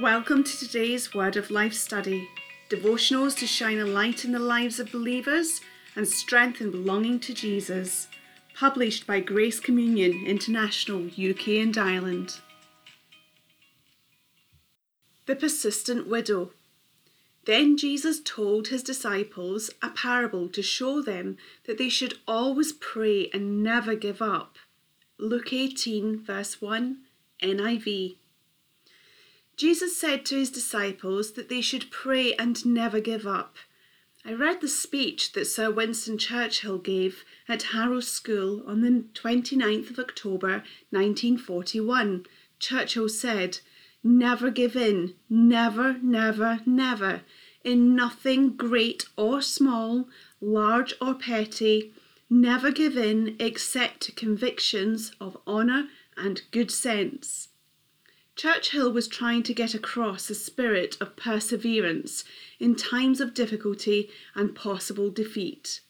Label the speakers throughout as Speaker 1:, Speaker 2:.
Speaker 1: Welcome to today's Word of Life study, devotionals to shine a light in the lives of believers and strengthen belonging to Jesus, published by Grace Communion International, UK and Ireland. The persistent widow. Then Jesus told his disciples a parable to show them that they should always pray and never give up. Luke 18, verse 1, NIV. Jesus said to his disciples that they should pray and never give up. I read the speech that Sir Winston Churchill gave at Harrow School on the 29th of October 1941. Churchill said, "Never give in, never, never, never, in nothing great or small, large or petty, never give in except to convictions of honour and good sense." Churchill was trying to get across a spirit of perseverance in times of difficulty and possible defeat.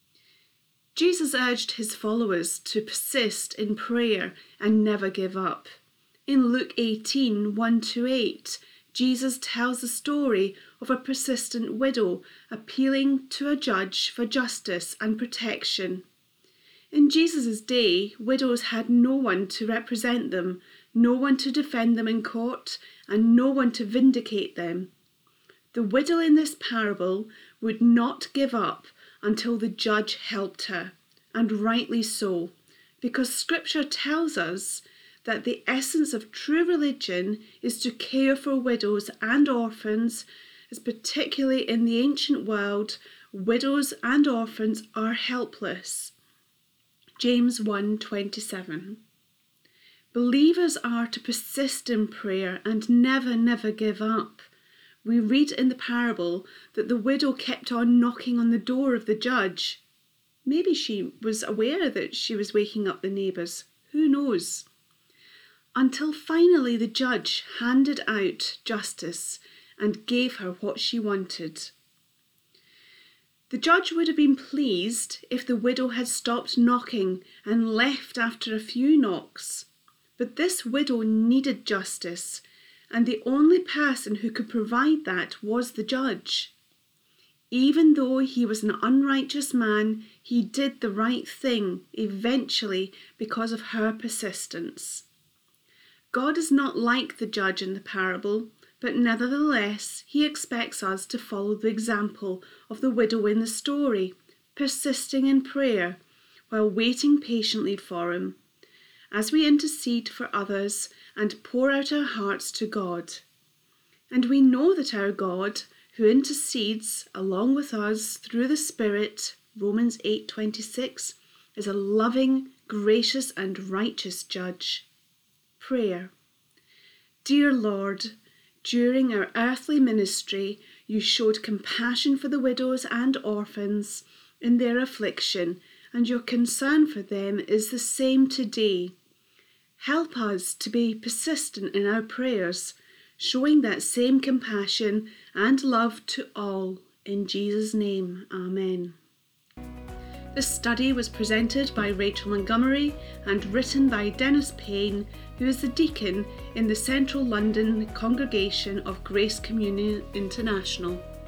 Speaker 1: Jesus urged his followers to persist in prayer and never give up. In Luke 18, 1-8, Jesus tells the story of a persistent widow appealing to a judge for justice and protection. In Jesus' day, widows had no one to represent them, no one to defend them in court, and no one to vindicate them. The widow in this parable would not give up until the judge helped her, and rightly so, because Scripture tells us that the essence of true religion is to care for widows and orphans, as particularly in the ancient world, widows and orphans are helpless. James 1:27. Believers are to persist in prayer and never, never give up. We read in the parable that the widow kept on knocking on the door of the judge. Maybe she was aware that she was waking up the neighbours. Who knows? Until finally the judge handed out justice and gave her what she wanted. The judge would have been pleased if the widow had stopped knocking and left after a few knocks. But this widow needed justice, and the only person who could provide that was the judge. Even though he was an unrighteous man, he did the right thing eventually because of her persistence. God is not like the judge in the parable, but nevertheless he expects us to follow the example of the widow in the story, persisting in prayer while waiting patiently for him, as we intercede for others and pour out our hearts to God. And we know that our God, who intercedes along with us through the Spirit, Romans 8:26, is a loving, gracious and righteous judge. Prayer. Dear Lord, during our earthly ministry, you showed compassion for the widows and orphans in their affliction, and your concern for them is the same today. Help us to be persistent in our prayers, showing that same compassion and love to all. In Jesus' name, Amen. This study was presented by Rachel Montgomery and written by Dennis Payne, who is the deacon in the Central London congregation of Grace Communion International.